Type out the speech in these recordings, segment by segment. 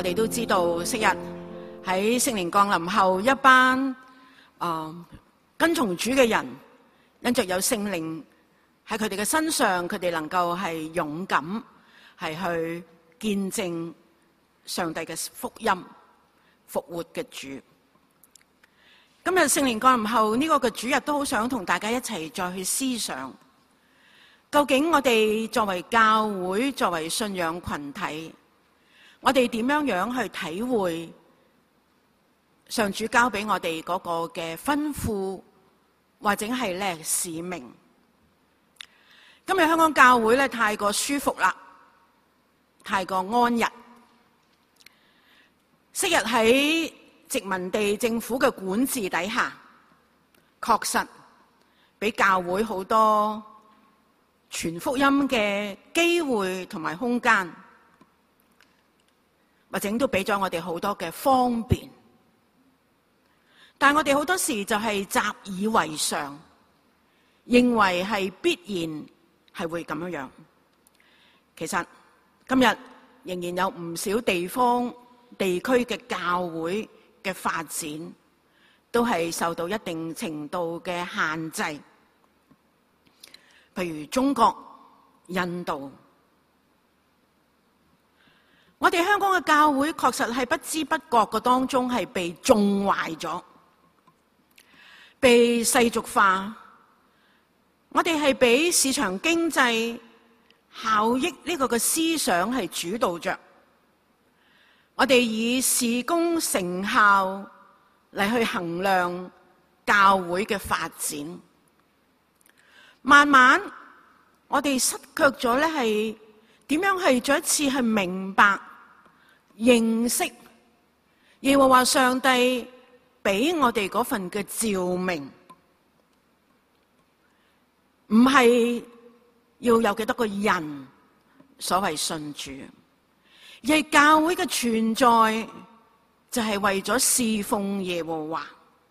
我哋都知道昔日喺聖靈降臨後，一班跟從主嘅人，因着有聖靈喺佢哋嘅身上，佢哋能夠係勇敢係去見證上帝嘅福音、復活嘅主。今日聖靈降臨後呢個嘅主日，都好想同大家一齊再去思想，究竟我哋作為教會、作為信仰群體，我哋點樣去體會上主交俾我哋嗰個嘅吩咐，或者係咧使命？今日香港教會咧太過舒服啦，太過安逸。昔日喺殖民地政府嘅管治底下，確實俾教會好多傳福音嘅機會同埋空間，或者都俾咗我哋好多嘅方便。但係我哋好多時就係習以為常，認為係必然係會咁樣。其實今日仍然有唔少地方地區嘅教會嘅發展，都係受到一定程度嘅限制。譬如中國、印度，我哋香港嘅教會確實係不知不覺嘅當中係被縱壞咗，被世俗化。我哋係俾市場經濟效益呢個嘅思想係主導着，我哋以事工成效嚟去衡量教會嘅發展。慢慢我哋失卻咗咧係點樣係再一次係明白認識耶和華上帝俾我哋嗰份嘅召命，唔係要有幾多個人所謂信主，而係教會嘅存在就係為咗侍奉耶和華。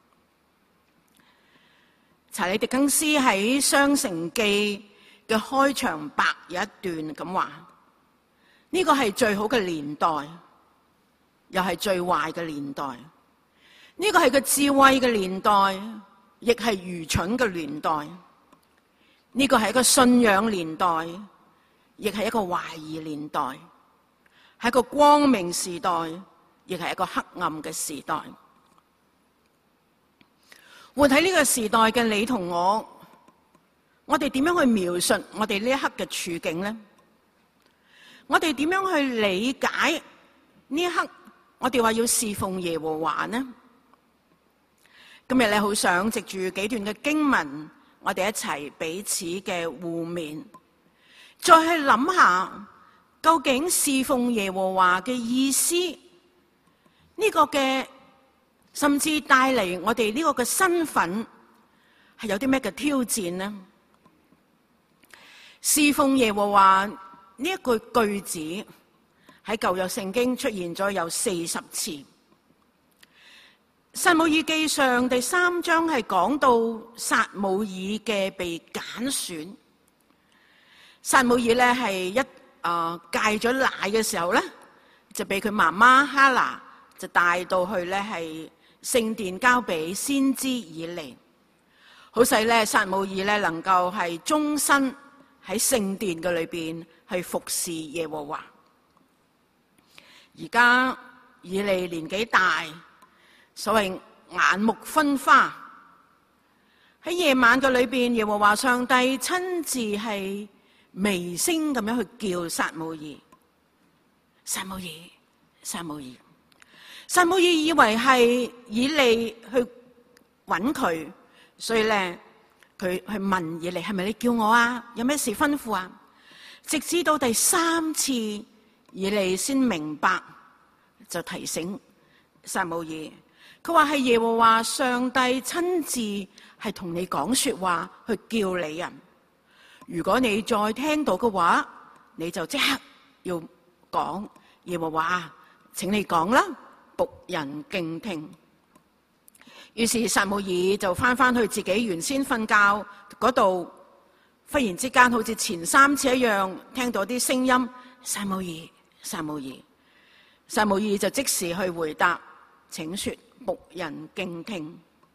查理狄更斯喺《雙城記》嘅開場白有一段咁話：呢個係最好嘅年代，又係最壞嘅年代。呢個係個智慧嘅年代，亦係愚蠢嘅年代。呢個係一個信仰年代，亦係一個懷疑年代。係一個光明時代，亦係一個黑暗嘅時代。活喺呢個時代嘅你同我哋點樣去描述我哋呢一刻嘅處境呢？我哋點樣去理解呢一刻我哋話要侍奉耶和華呢？今日咧好想藉住幾段嘅經文，我哋一齊彼此嘅互勉，再去諗下究竟侍奉耶和華嘅意思，呢個嘅甚至帶嚟我哋呢個嘅身份係有啲咩嘅挑戰呢？侍奉耶和華呢一句句子喺舊約聖經出現咗有40次。撒母耳記上第3章係講到撒母耳嘅被揀選。撒母耳咧係一戒咗奶嘅時候咧，就俾佢媽媽哈拿就帶到去咧係聖殿交俾先知以利，好使咧撒母耳咧能夠係終身喺聖殿嘅裏邊去服侍耶和華。而家以利年紀大，所謂眼目昏花，喺夜晚嘅裏邊，耶和華上帝親自係微聲咁樣去叫撒母耳，撒母耳，撒母耳。撒母耳以為係以利去揾佢，所以咧佢去問以利：係咪你叫我啊？有咩事吩咐啊？直至到第3次，以利先明白，就提醒撒母耳。佢話係耶和華上帝親自係同你講說話，去叫你啊！如果你再聽到嘅話，你就即刻要講耶和華，請你講啦，僕人敬聽。於是撒母耳就翻去自己原先瞓覺嗰度，忽然之間好似前3次一樣，聽到啲聲音：撒母耳，撒母耳。 撒母耳就即時去回答，請說，僕人敬聽。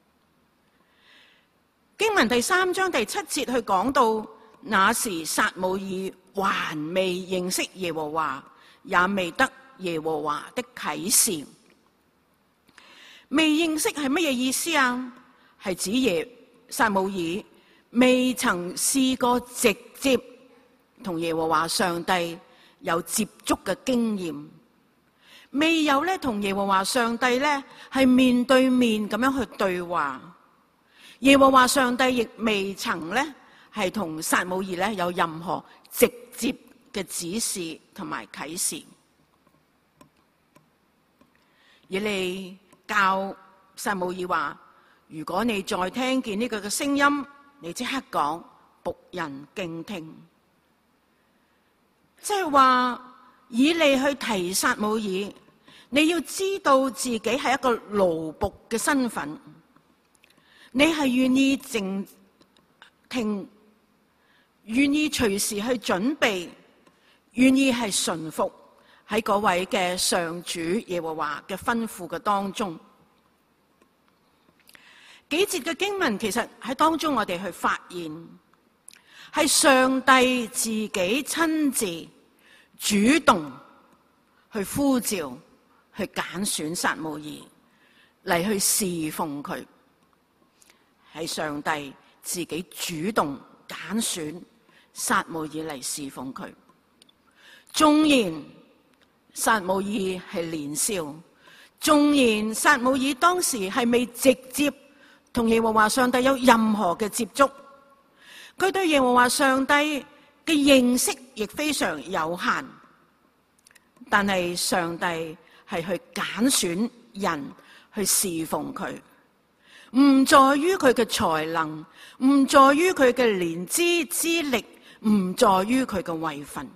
經文第3章第7節去講到，那時撒母耳還未認識耶和華，也未得耶和華的啟示。未認識係乜嘢意思啊？係指撒母耳未曾試過直接同耶和華上帝有接觸嘅經驗，未有咧同耶和華上帝咧係面對面咁樣去對話。耶和華上帝亦未曾咧係同撒母耳咧有任何直接嘅指示同埋啟示。而你教撒母耳話，如果你再聽見呢個嘅聲音，你即刻講，僕人敬聽。即係話以利去提撒母耳，你要知道自己係一個奴僕嘅身份，你係願意靜聽，願意隨時去準備，願意係順服喺嗰位嘅上主耶和華嘅吩咐嘅當中。幾節嘅經文其實喺當中我哋去發現，係上帝自己親自主動去呼召，去揀選撒母耳嚟去侍奉佢。係上帝自己主動揀選撒母耳嚟侍奉佢。縱然撒母耳係年少，縱然撒母耳當時係未直接同耶和華上帝有任何嘅接觸，佢對耶和華上帝嘅認識亦非常有限，但係上帝係去揀選人去侍奉佢。唔在於佢嘅才能，唔在於佢嘅年資資歷，唔在於佢嘅位份。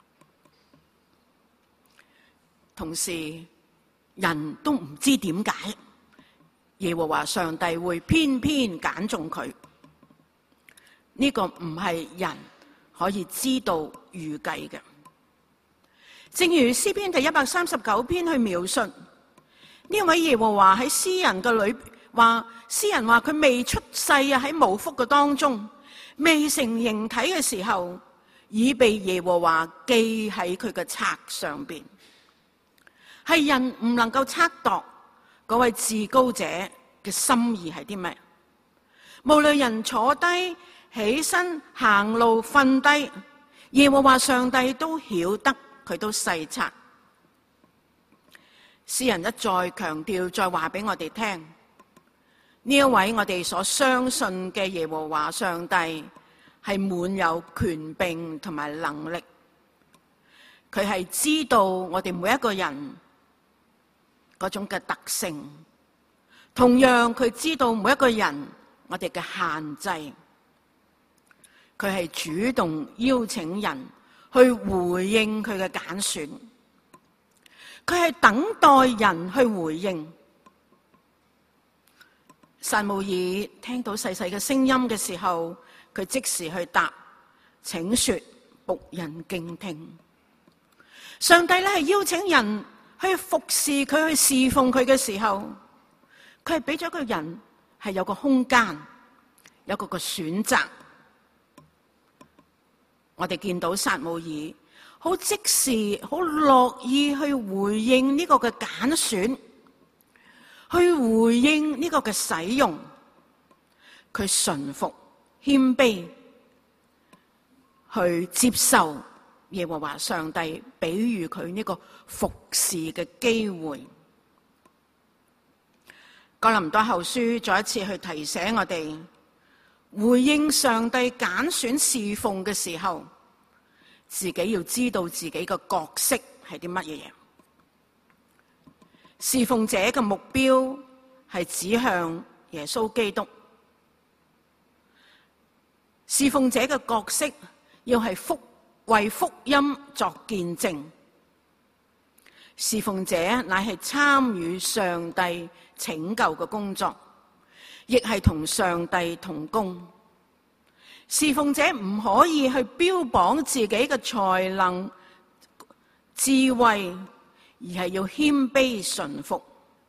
同時，人都唔知點解耶和華上帝會偏偏揀中佢。呢個唔係人可以知道預計嘅。正如詩篇第139篇去描述呢位耶和華喺詩人嘅裏話，詩人話佢未出世啊，喺母腹嘅當中，未成形體嘅時候，已被耶和華記喺佢嘅冊上邊。係人唔能夠測度嗰位至高者嘅心意係啲咩？無論人坐低、起身、行路、瞓低，耶和華上帝都曉得，佢都細察。詩人一再強調，再話俾我哋聽，呢一位我哋所相信嘅耶和華上帝係滿有權柄同埋能力，佢係知道我哋每一個人嗰種嘅特性，同樣佢知道每一個人我哋嘅限制，佢係主動邀請人去回應佢嘅揀選，佢係等待人去回應。撒母耳聽到細細嘅聲音嘅時候，佢即時去答，請說，僕人敬聽。上帝咧係邀請人去服侍佢，去侍奉佢嘅時候，佢係俾咗個人係有個空間，有個選擇。我哋見到撒母耳好即時、好樂意去回應呢個嘅揀選，去回應呢個嘅使用，佢順服、謙卑，去接受耶和華上帝俾予佢呢個服侍嘅機會。哥林多後書再一次去提醒我哋，回應上帝揀選侍奉嘅時候，自己要知道自己嘅角色係啲乜嘢。侍奉者嘅目標係指向耶穌基督，侍奉者嘅角色要係為福音作見證，侍奉者乃係參與上帝拯救嘅工作，亦係同上帝同工。侍奉者唔可以去標榜自己嘅才能、智慧， 而係要謙卑順服。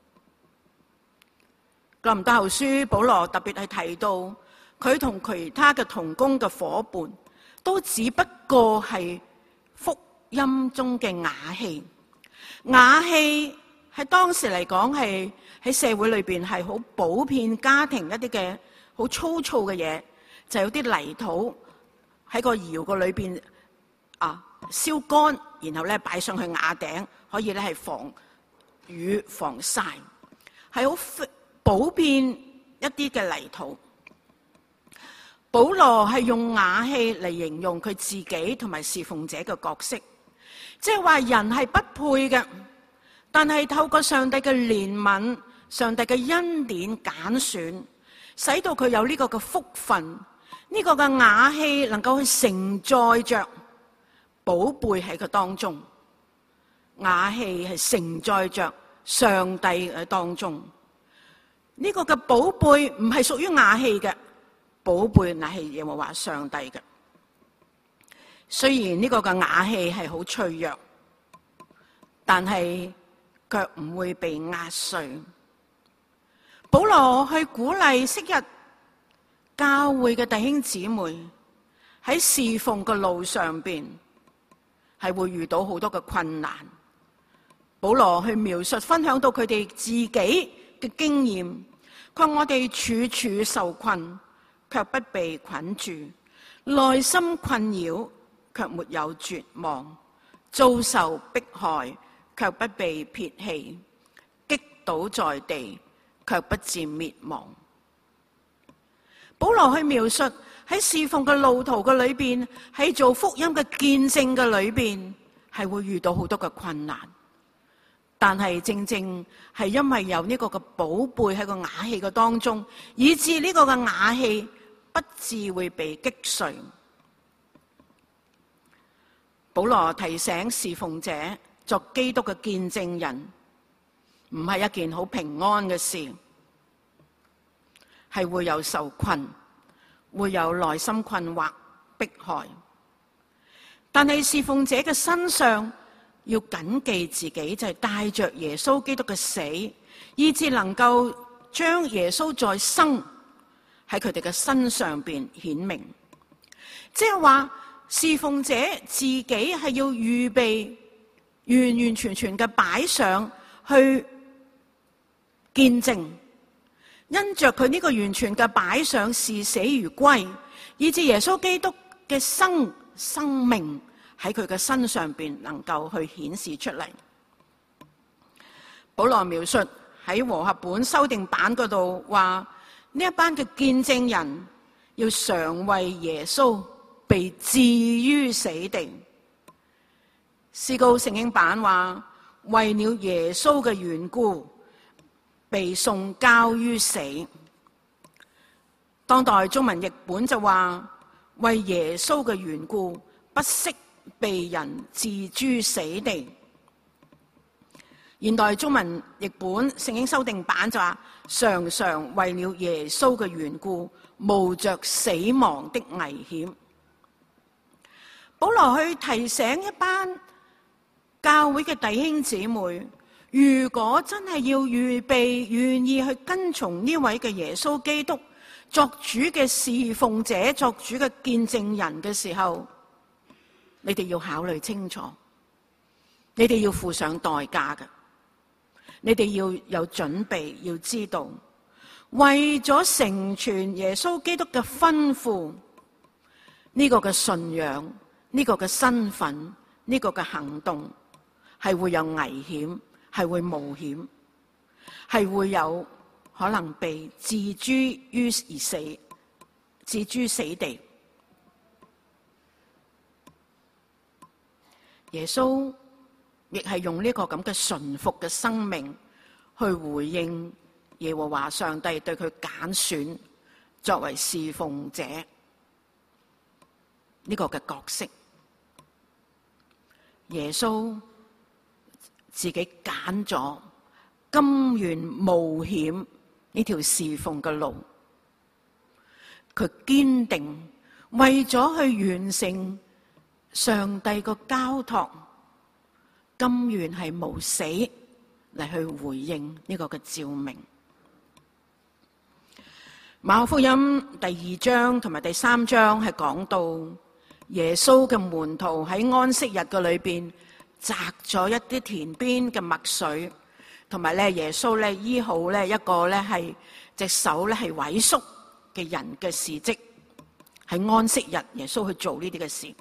哥林多後書保羅特別係提到，佢同其他嘅同工嘅伙伴都只不過係福音中嘅瓦器。瓦器喺當時嚟講係喺社會裏邊係好普遍，家庭一啲嘅好粗糙嘅嘢，就有啲泥土喺個窯個裏邊燒乾，然後咧擺上去瓦頂，可以咧係防雨防曬，係好普遍一啲嘅泥土。保羅係用瓦器嚟形容佢自己同埋侍奉者嘅角色，即係話人係不配嘅，但係透過上帝嘅憐憫、上帝嘅恩典揀選，使到佢有呢個嘅福分，呢個嘅瓦器能夠去承載着寶貝喺佢當中。瓦器係承載着上帝喺當中。呢個嘅寶貝唔係屬於瓦器嘅，寶貝乃係耶和華上帝嘅。雖然呢個嘅瓦器係好脆弱，但係卻唔會被壓碎。保羅去鼓勵昔日教會嘅弟兄姊妹喺侍奉嘅路上邊係會遇到好多嘅困難。保羅去描述分享到佢哋自己嘅經驗，佢話我哋處處受困，卻不被捆住；內心困擾，卻沒有絕望；遭受迫害，卻不被撇棄；擊倒在地，卻不致滅亡。保羅去描述喺侍奉嘅路途嘅裏邊，喺做福音嘅見證嘅裏邊，係會遇到好多嘅困難。但係正正係因為有呢個嘅寶貝喺個瓦器嘅當中，以致呢個嘅瓦器不致會被擊碎。保羅提醒侍奉者作基督嘅見證人，唔係一件好平安嘅事，係會有受困，會有內心困惑、迫害。但係侍奉者嘅身上要謹記自己就係帶着耶穌基督嘅死，以致能夠將耶穌再生喺佢哋嘅身上邊顯明。即係話侍奉者自己係要預備完完全全嘅擺上去見證，因着佢呢個完全嘅擺上視死如歸，以致耶穌基督嘅生命喺佢嘅身上邊能夠去顯示出嚟。保羅描述喺和合本修訂版嗰度話，呢一班嘅見證人要常為耶穌被置於死地。詩歌聖經版話，為了耶穌嘅緣故被送交於死。當代中文譯本就話，為耶穌嘅緣故不惜被人置諸死地。現代中文譯本聖經修訂版就話，常常為了耶穌嘅緣故冒着死亡的危險。保羅去提醒一班教會嘅弟兄姊妹，如果真係要預備願意去跟從呢位嘅耶穌基督作主嘅侍奉者，作主嘅見證人嘅時候，你哋要考慮清楚，你哋要付上代價嘅，你哋要有準備，要知道為咗成全耶穌基督嘅吩咐，呢個嘅信仰，呢個嘅身份，呢個嘅行動係會有危險，係會冒險，係會有可能被置諸於而死，置諸死地。耶穌亦係用呢個咁嘅順服嘅生命去回應耶和華上帝對佢揀選作為侍奉者呢個嘅角色。耶穌自己揀咗，甘願冒險呢條侍奉嘅路，佢堅定為咗去完成上帝個交託甘願係冒死嚟去回應呢個嘅召命。馬可福音第2章同埋第3章係講到耶穌嘅門徒喺安息日嘅裏邊摘咗一啲田邊嘅麥穗，同埋咧耶穌咧醫好咧一個咧係隻手咧係萎縮嘅人嘅事蹟。喺安息日耶穌去做呢啲嘅事。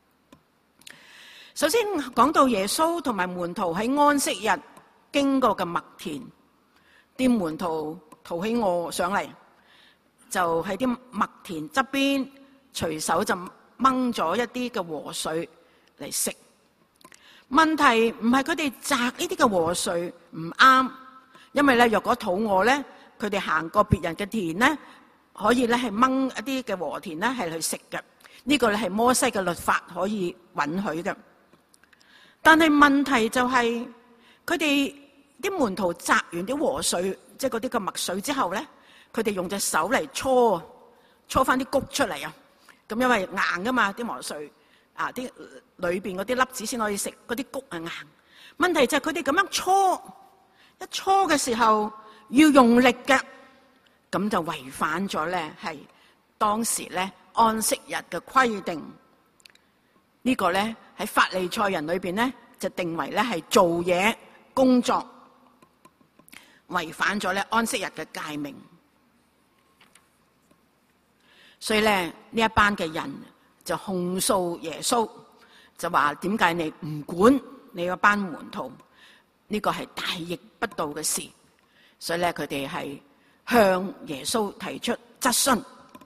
首先講到耶穌同埋門徒喺安息日經過嘅麥田，啲門徒肚起餓上嚟，就喺啲麥田側邊隨手就掹咗一啲嘅禾穗嚟食。問題唔係佢哋摘呢啲嘅禾穗唔啱，因為咧若果肚餓咧，佢哋行過別人嘅田咧，可以咧係掹一啲嘅禾田咧係去食嘅。呢個咧係摩西嘅律法可以允許嘅。但係問題就係佢哋啲門徒摘完啲禾穗，即係嗰啲嘅麥穗之後咧，佢哋用隻手嚟搓翻啲穀出嚟啊！咁因為硬噶嘛啲禾穗啊，啲裏邊嗰啲粒子先可以食，嗰啲穀係硬。問題就係佢哋咁樣一搓嘅時候要用力嘅，咁就違反咗咧係當時咧安息日嘅規定。呢個咧喺法利賽人裏邊咧就定為咧係做嘢工作，違反咗咧安息日嘅誡命。所以咧呢一班嘅人就控訴耶穌，就話點解你唔管你嗰班門徒？呢個係大逆不道嘅事。所以咧佢哋係向耶穌提出質詢。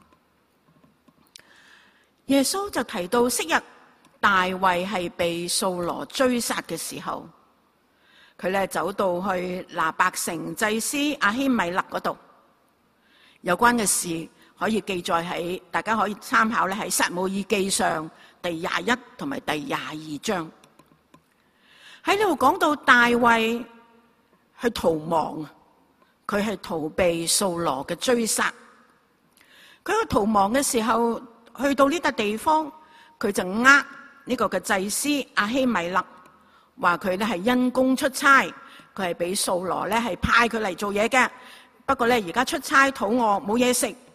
耶穌就提到昔日大衛係被掃羅追殺嘅時候，佢咧走到去拿伯城祭司亞希米勒嗰度，有關嘅事可以記載喺，大家可以參考咧喺撒母耳記上第21同埋第22章。喺呢度講到大衛去逃亡，佢係逃避掃羅嘅追殺。佢去逃亡嘅時候，去到呢笪地方，佢就呢個嘅祭司亞希米勒，話佢咧係因公出差，佢係俾掃羅咧係派佢嚟做嘢嘅。不過咧而家出差肚餓冇嘢食。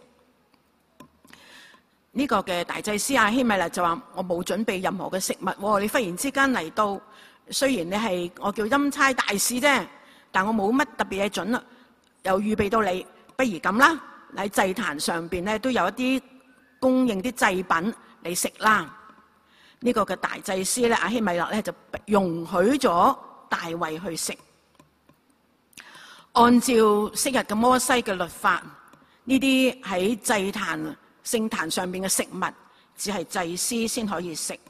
呢個嘅大祭司亞希米勒就話：我冇準備任何嘅食物，你忽然之間嚟到，雖然你係我叫欽差大使啫，但我冇乜特別嘢準啦，又預備到你，不如咁啦，喺祭壇上邊咧都有一啲供應啲祭品你食啦。呢個嘅大祭司咧亞希米勒咧就容許咗大衛去食。按照昔日嘅摩西嘅律法，呢啲喺祭壇聖壇上邊嘅食物，只係祭司先可以食。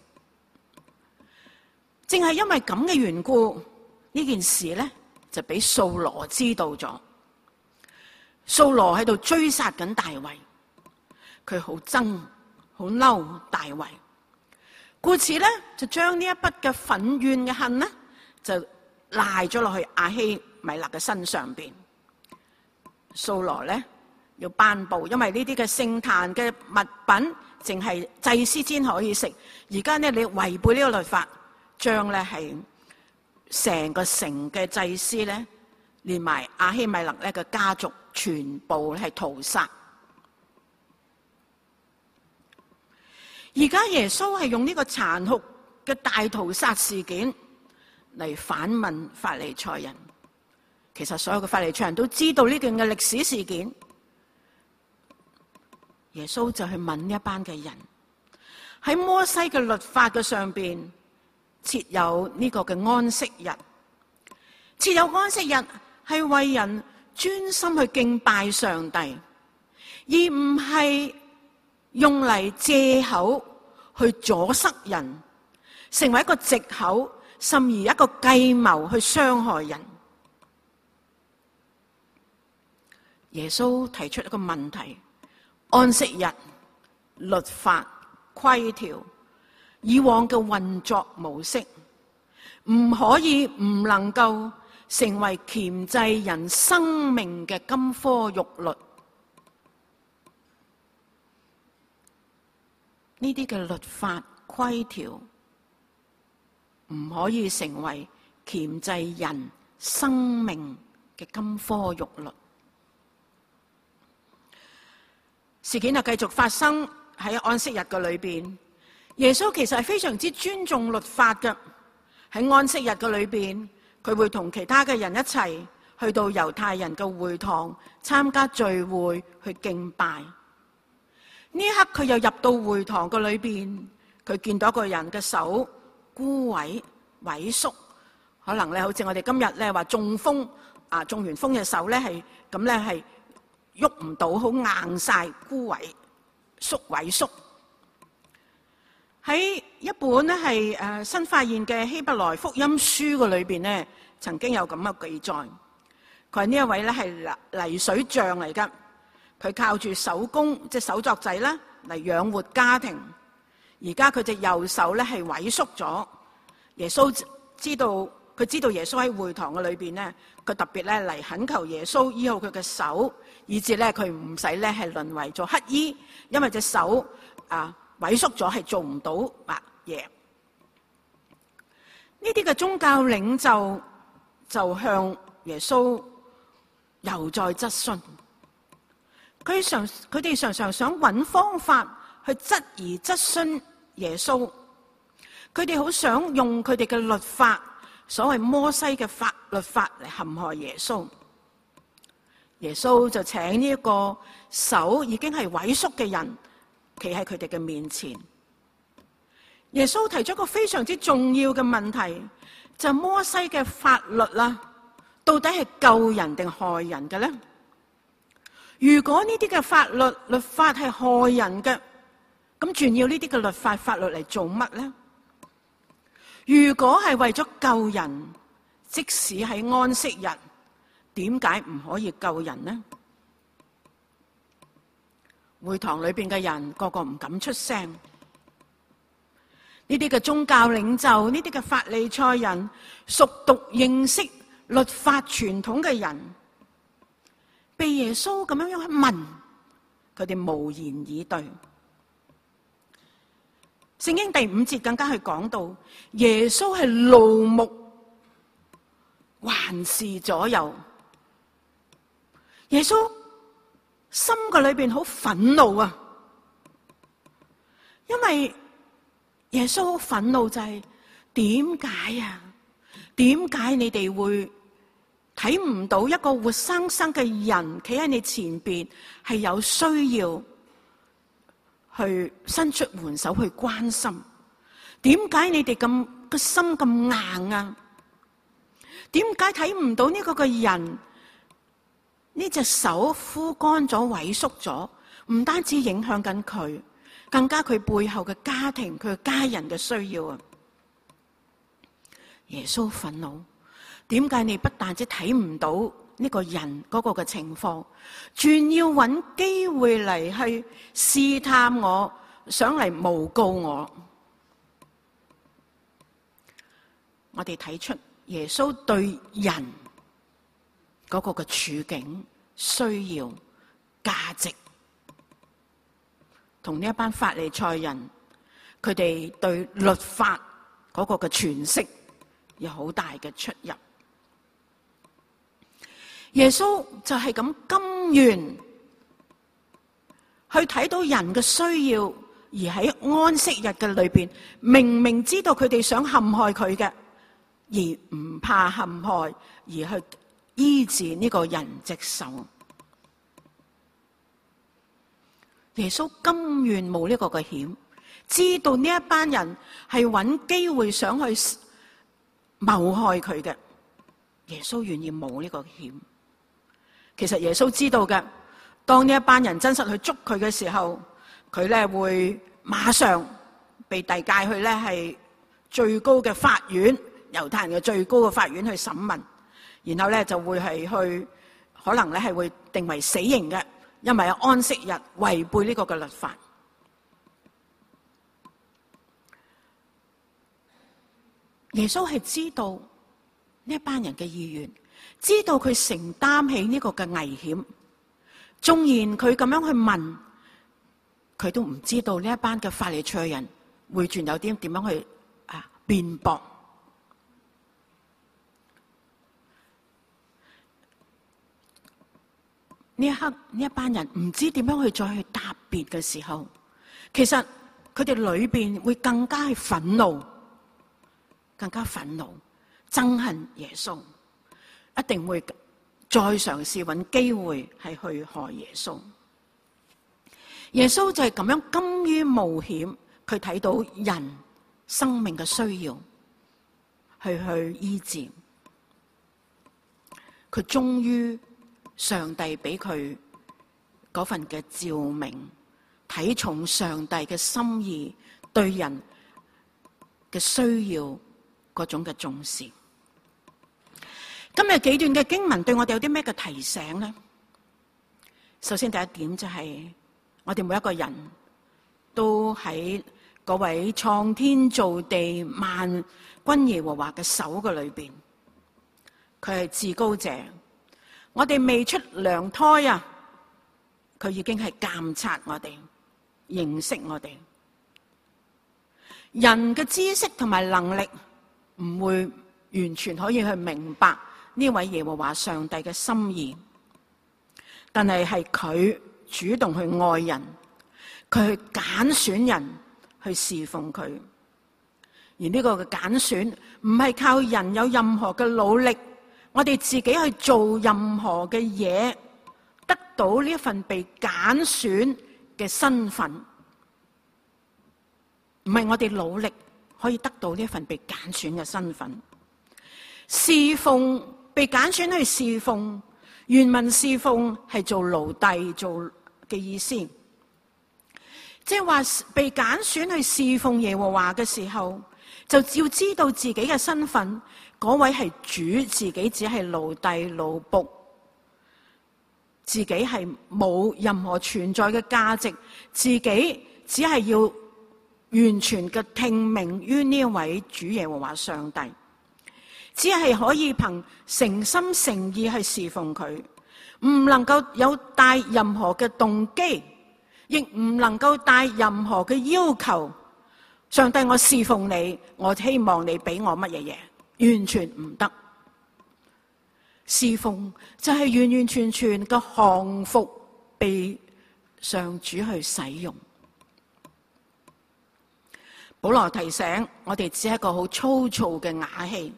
正係因為咁嘅緣故，呢件事咧就俾掃羅知道咗。掃羅喺度追殺緊大衛，佢好憎好嬲大衛，故此咧就將呢一筆嘅憤怨嘅恨呢，就賴咗落去亞希米勒嘅身上邊。掃羅咧要頒布，因為呢啲嘅聖壇嘅物品淨係祭司先可以食，而家呢，你違背呢個律法，將咧係成個城嘅祭司咧，連埋亞希米勒咧嘅家族全部係屠殺。而家耶穌係用呢個殘酷嘅大屠殺事件嚟反問法利賽人。其實所有嘅法利賽人都知道呢段嘅歷史事件。耶穌就去問呢一班嘅人，喺摩西嘅律法嘅上邊設有呢個嘅安息日，設有安息日係為人專心去敬拜上帝，而唔係用嚟借口去阻塞人，成為一個藉口，甚而一個計謀去傷害人。耶穌提出一個問題：安息日、律法、規條，以往嘅運作模式，唔可以唔能夠成為鉗制人生命嘅金科玉律。呢啲嘅律法規條唔可以成為鉗制人生命嘅金科玉律。事件就繼續發生喺安息日嘅裏邊。耶穌其實係非常之尊重律法嘅。喺安息日嘅裏邊，佢會同其他嘅人一齊去到猶太人嘅會堂參加聚會去敬拜。呢一刻佢又入到會堂嘅裏邊，佢見到一個人嘅手枯萎萎縮，可能咧好似我哋今日咧話中風中完風嘅手咧係咁咧係喐唔到，好硬晒枯萎萎縮。喺一本咧係新發現嘅希伯來福音書嘅裏邊咧，曾經有咁嘅記載。佢呢一位咧係泥水匠嚟噶，佢靠住手工即係手作仔啦嚟養活家庭。而家佢隻右手咧係萎縮咗。耶穌知道，佢知道耶穌喺會堂嘅裏邊咧，佢特別咧嚟懇求耶穌醫好佢嘅手，以至咧佢唔使咧係淪為做乞衣，因為隻手萎縮咗係做唔到嘢。呢啲嘅宗教領袖就向耶穌又再質詢，佢哋常常想揾方法去質疑質詢耶穌，佢哋好想用佢哋嘅律法，所謂摩西嘅律法嚟陷害耶穌。耶穌就請呢一個手已經係萎縮嘅人企喺佢哋嘅面前。耶穌提出一個非常之重要嘅問題，就係摩西嘅法律啦，到底係救人定害人嘅咧？如果呢啲嘅律法係害人嘅，咁仲要呢啲嘅律法律嚟做乜咧？如果係為咗救人，即使喺安息日，點解唔可以救人呢？會堂裏邊嘅人個個唔敢出聲。呢啲嘅宗教領袖，呢啲嘅法利賽人，熟讀認識律法傳統嘅人，被耶穌咁樣去問，佢哋無言以對。聖經第5節更加係講到，耶穌係怒目環視左右。耶穌心嘅裏邊好憤怒啊，因為耶穌好憤怒就係點解啊？點解你哋會睇唔到一個活生生嘅人企喺你前邊，係有需要去伸出援手去關心？點解你哋咁個心咁硬啊？點解睇唔到呢個嘅人呢隻手枯乾咗、萎縮咗？唔單止影響緊佢，更加佢背後嘅家庭、佢嘅家人嘅需要啊！耶穌憤怒，點解你不但止睇唔到呢個人嗰個嘅情況，仲要揾機會嚟去試探我，想嚟誣告我？我哋睇出耶穌對人嗰個嘅處境、需要、價值，同呢一班法利賽人佢哋對律法嗰個嘅詮釋有好大嘅出入。耶穌就係咁甘願去睇到人嘅需要，而喺安息日嘅裏邊，明明知道佢哋想陷害佢嘅，而唔怕陷害，而去醫治呢個人隻手。耶穌甘願冒呢個嘅險，知道呢一班人係揾機會想去謀害佢嘅，耶穌願意冒呢個險。其實耶穌知道嘅，當呢一班人真實去捉佢嘅時候，佢咧會馬上被遞解去咧係最高嘅法院，猶太人嘅最高嘅法院去審問，然後咧就會係去可能咧係會定為死刑嘅，因為安息日違背呢個嘅律法。耶穌係知道呢一班人嘅意願，知道佢承擔起呢個嘅危險，縱然佢咁樣去問，佢都唔知道呢一班嘅法利賽人會轉有啲點樣去辯駁。 呢一刻呢一班人唔知點樣去再去答別嘅時候，其實佢哋裏邊會更加係憤怒，更加憤怒，憎恨耶穌，一定會再嘗試揾機會係去害耶穌。耶穌就係咁樣甘於冒險，佢睇到人生命嘅需要，去醫治。佢終於上帝俾佢嗰份嘅召命，睇重上帝嘅心意對人嘅需要嗰種嘅重視。今日幾段嘅經文對我哋有啲咩嘅提醒呢？首先第一點就係我哋每一個人都喺嗰位創天造地萬軍耶和華嘅手嘅裏邊，佢係至高者。我哋未出娘胎啊，佢已經係監察我哋，認識我哋。人嘅知識同埋能力唔會完全可以去明白呢位耶和華上帝嘅心意，但係佢主動去愛人，佢去揀選人去侍奉佢。而呢個嘅揀選唔係靠人有任何嘅努力，我哋自己去做任何嘅嘢，得到呢一份被揀選嘅身份，唔係我哋努力可以得到呢一份被揀選嘅身份。侍奉，被揀選去侍奉，原文侍奉係做奴隸做嘅意思，即係話被揀選去侍奉耶和華嘅時候，就要知道自己嘅身份。嗰位係主，自己只係奴隸奴僕，自己係冇任何存在嘅價值，自己只係要完全嘅聽命於呢一位主耶和華上帝，只係可以憑誠心誠意去侍奉佢，唔能夠有帶任何嘅動機，亦唔能夠帶任何嘅要求。上帝，我侍奉你，我希望你俾我乜嘢嘢。完全唔得，侍奉就係完完全全嘅降服，被上主去使用。保羅提醒我哋，只係一個好粗糙嘅瓦器，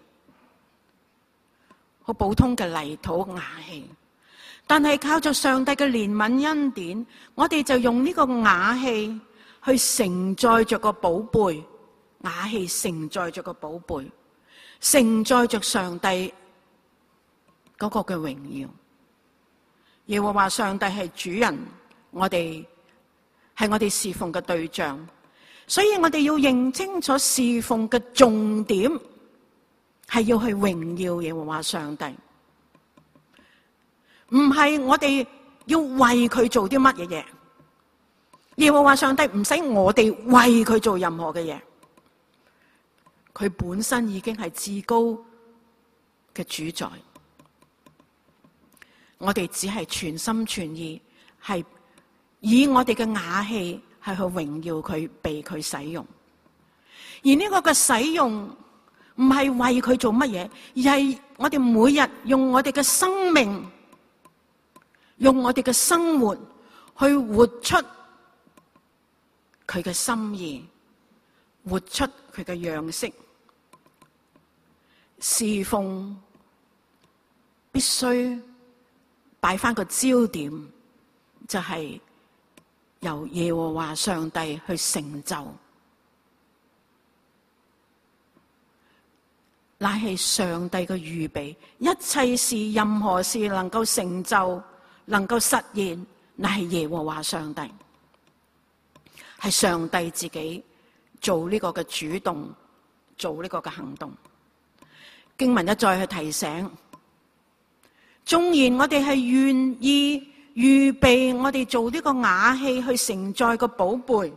好普通嘅泥土瓦器，但係靠着上帝嘅憐憫恩典，我哋就用呢個瓦器去承載着個寶貝，瓦器承載着個寶貝，承載着上帝嗰個嘅榮耀。耶和華上帝係主人，我哋係我哋侍奉嘅對象，所以我哋要認清楚侍奉嘅重點係要去榮耀耶和華上帝，唔係我哋要為佢做啲乜嘢嘢。耶和華上帝唔使我哋為佢做任何嘅嘢。佢本身已經係至高嘅主宰，我哋只係全心全意係以我哋嘅瓦器係去榮耀佢，被佢使用。而呢個嘅使用唔係為佢做乜嘢，而係我哋每日用我哋嘅生命，用我哋嘅生活去活出佢嘅心意，活出佢嘅樣式。侍奉必須擺翻個焦點，就係由耶和華上帝去成就，乃係上帝嘅預備。一切事，任何事能夠成就，能夠實現，乃係耶和華上帝，係上帝自己做呢個嘅主動，做呢個嘅行動。經文一再去提醒，縱然我哋係願意預備我哋做呢個瓦器去承載個寶貝，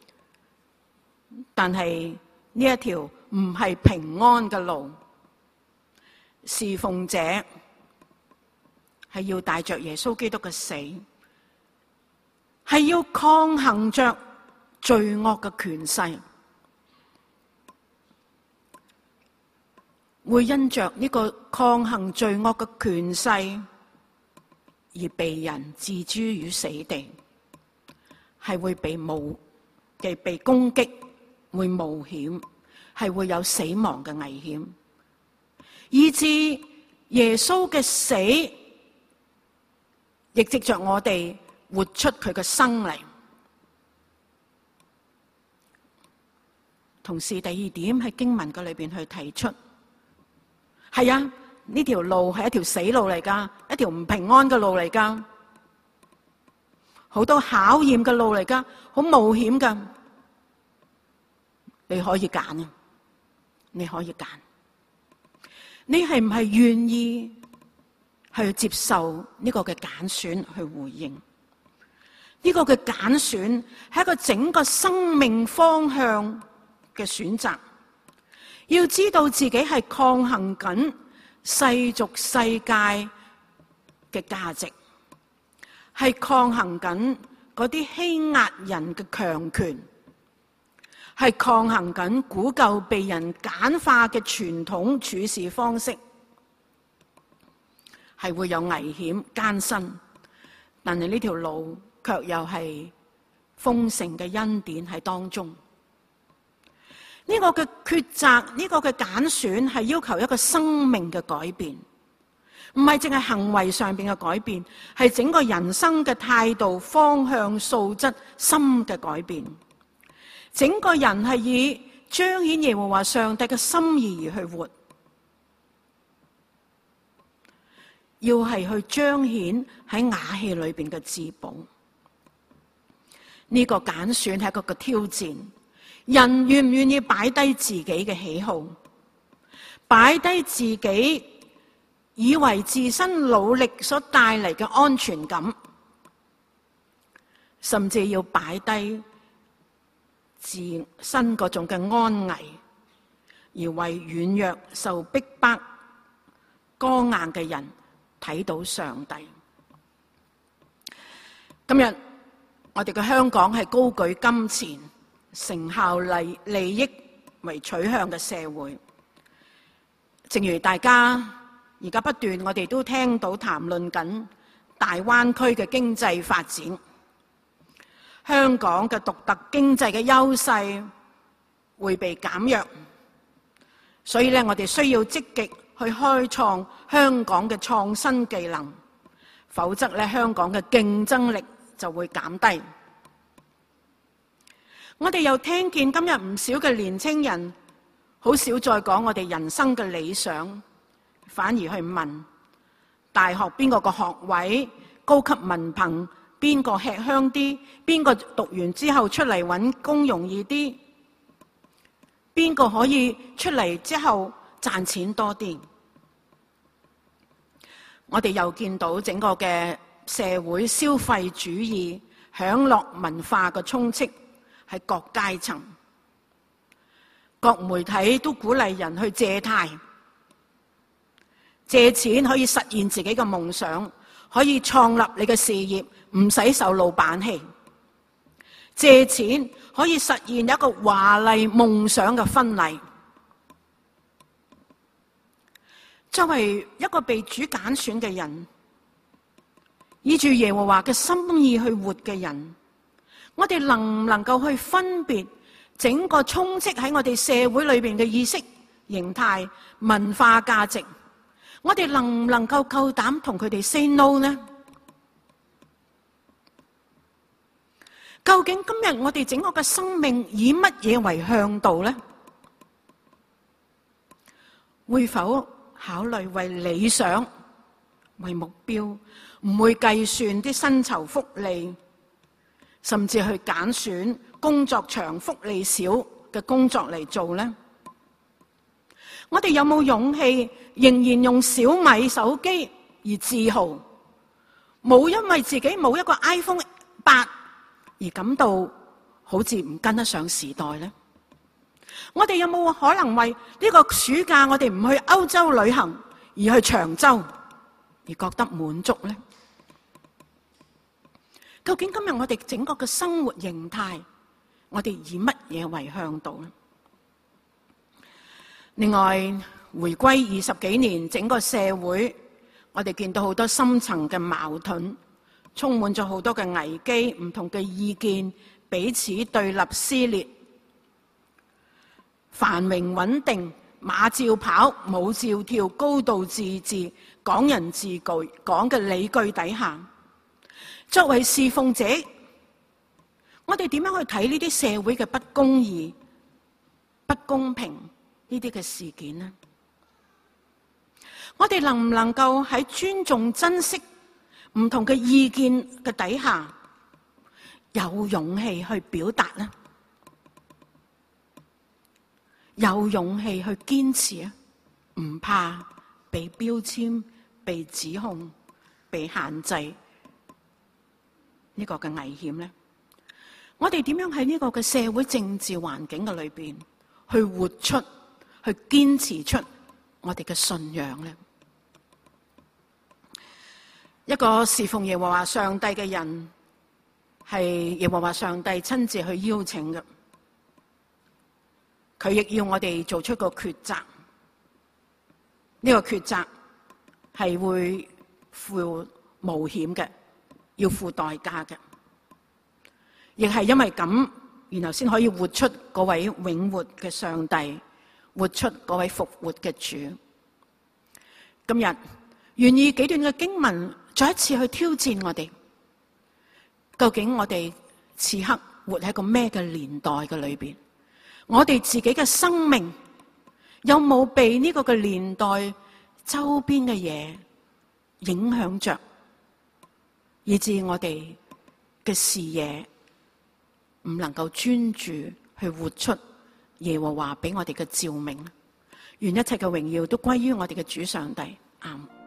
但係呢一條唔係平安嘅路。侍奉者係要帶着耶穌基督嘅死，係要抗衡着罪惡嘅權勢，會因着呢個抗衡罪惡嘅權勢而被人置諸於死地，係會被攻擊，會冒險，係會有死亡嘅危險，以致耶穌嘅死，亦藉着我哋活出佢嘅生嚟。同時，第二點喺經文嘅裏邊去提出，係啊，呢條路係一條死路嚟噶，一條唔平安嘅路嚟噶，好多考驗嘅路嚟噶，好冒險噶。你可以揀啊，你可以揀，你係唔係願意去接受呢個嘅揀選去回應？呢個嘅揀選係一個整個生命方向嘅選擇。要知道自己係抗衡緊世俗世界嘅價值，係抗衡緊嗰啲欺壓人嘅強權，係抗衡緊古舊被人簡化嘅傳統處事方式，係會有危險艱辛，但係呢條路卻又係豐盛嘅恩典喺當中。呢個嘅抉擇，呢個嘅揀選係要求一個生命嘅改變，唔係淨係行為上邊嘅改變，係整個人生嘅態度、方向、素質、心嘅改變。整個人係以彰顯耶和華上帝嘅心意而去活，要係去彰顯喺瓦器裏邊嘅至寶。呢個揀選係一個嘅挑戰。人願唔願意擺低自己嘅喜好，擺低自己以為自身努力所帶嚟嘅安全感，甚至要擺低自身嗰種嘅安危，而為軟弱、受逼迫、剛硬嘅人睇到上帝。今日我哋嘅香港係高舉金錢、成效利益為取向嘅社會，正如大家而家不斷我哋都聽到談論緊大灣區嘅經濟發展，香港嘅獨特經濟嘅優勢會被減弱，所以我哋需要積極去開創香港嘅創新技能，否則香港嘅競爭力就會減低。我哋又聽見今日唔少嘅年青人好少再講我哋人生嘅理想，反而去問大學邊個個學位、高級文憑邊個吃香啲，邊個讀完之後出嚟揾工容易啲，邊個可以出嚟之後賺錢多啲。我哋又見到整個嘅社會消費主義、享樂文化嘅充斥喺各階層，各媒體都鼓勵人去借貸，借錢可以實現自己嘅夢想，可以創立你嘅事業，唔使受老闆氣。借錢可以實現一個華麗夢想嘅婚禮。作為一個被主揀選嘅人，依住耶和華嘅心意去活嘅人，我哋能唔能夠去分別整個充斥喺我哋社會裏邊嘅意識形態、文化價值？我哋能唔能夠夠膽同佢哋 say no 呢？究竟今日我哋整個嘅生命以乜嘢為向導呢？會否考慮為理想為目標，唔會計算啲薪酬福利，甚至去揀選工作長福利少嘅工作嚟做呢？我哋有冇勇氣仍然用小米手機而自豪，冇因為自己冇一個 iPhone 8而感到好似唔跟得上時代呢？我哋有冇可能為呢個暑假我哋唔去歐洲旅行而去長洲而覺得滿足呢？究竟今日我哋整個嘅生活形態，我哋以乜嘢為向導呢？另外，回歸20幾年，整個社會我哋見到好多深層嘅矛盾，充滿咗好多嘅危機，唔同嘅意見彼此對立撕裂，繁榮穩定，馬照跑，舞照跳，高度自治，港人治港嘅理據底下，作為侍奉者，我哋點樣去睇呢啲社會嘅不公義、不公平呢啲嘅事件呢？我哋能唔能夠喺尊重、珍惜唔同嘅意見嘅底下，有勇氣去表達呢？有勇氣去堅持啊！唔怕被標籤、被指控、被限制呢個嘅危險呢？我哋點樣喺呢個嘅社會政治環境嘅裏邊去活出、去堅持出我哋嘅信仰呢？一個侍奉耶和華上帝嘅人，係耶和華上帝親自去邀請嘅。佢亦要我哋做出個抉擇，呢個抉擇係會付冒險嘅，要付代價嘅，亦係因為咁，然後先可以活出嗰位永活嘅上帝，活出嗰位復活嘅主。今日願意幾段嘅經文再一次去挑戰我哋，究竟我哋此刻活喺個咩嘅年代嘅裏邊？我哋自己嘅生命有冇被呢個嘅年代周邊嘅嘢影響着，以致我哋嘅視野唔能夠專注去活出耶和華俾我哋嘅照明？願一切嘅榮耀都歸於我哋嘅主上帝。阿們。